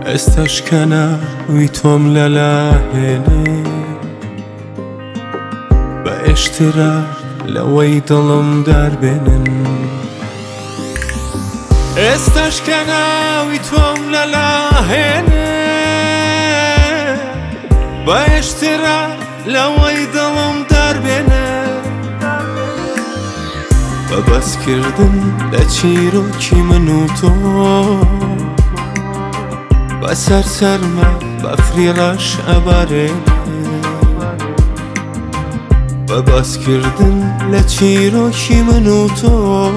استشکنه وی توم للاهنه با اشترار لوی دلم در بینن استشکنه وی توم للاهنه با اشترار لوی دلم در بینن و بس کردن لچیرو کی منو تو با سرسرمه بفریغش اباره و بس کردن لچیرو کی منو تو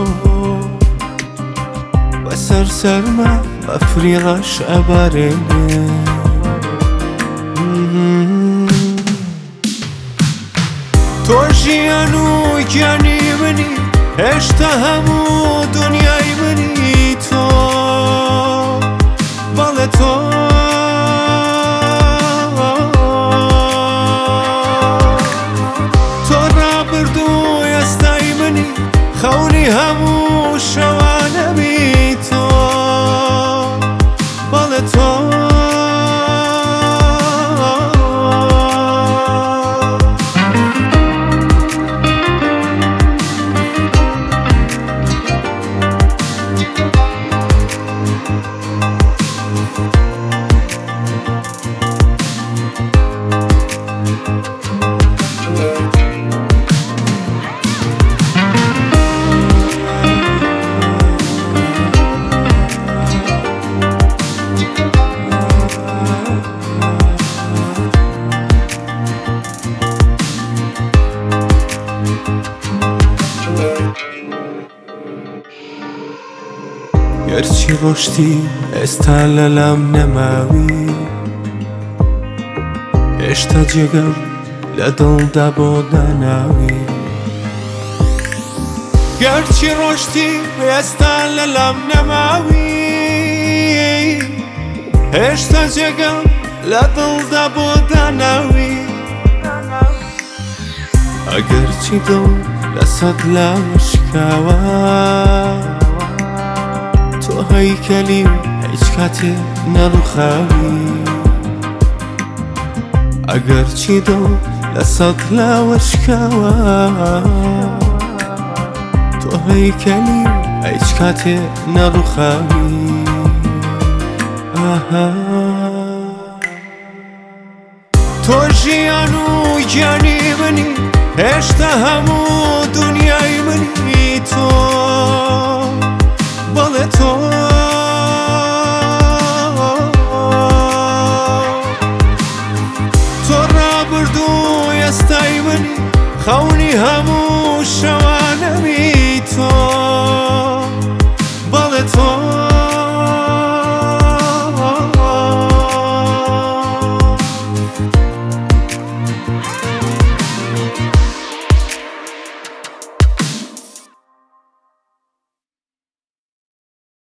با سرسرمه بفریغش اباره تو جیانو گیانی منی هشتا همو دنیای منی تو بال تو را بردو یستای منی خونی همو شوانمی تو بال تو گرچی رشتی استعلالم نماوی اشتا جگم لدل دبو دناوی گرچی رشتی استعلالم نماوی اشتا جگم لدل دبو دناوی اگرچی دل لسد لاشکاوا تو هیکلی هیچ کتی نرخوی اگرچی دو لسد لوشکوا تو هیکلی هیچ کتی نرخوی تو جیانو گیانی منی هشتا همو دنیای منی تو بال تو را بردو یستای منی خونی همو شوانمی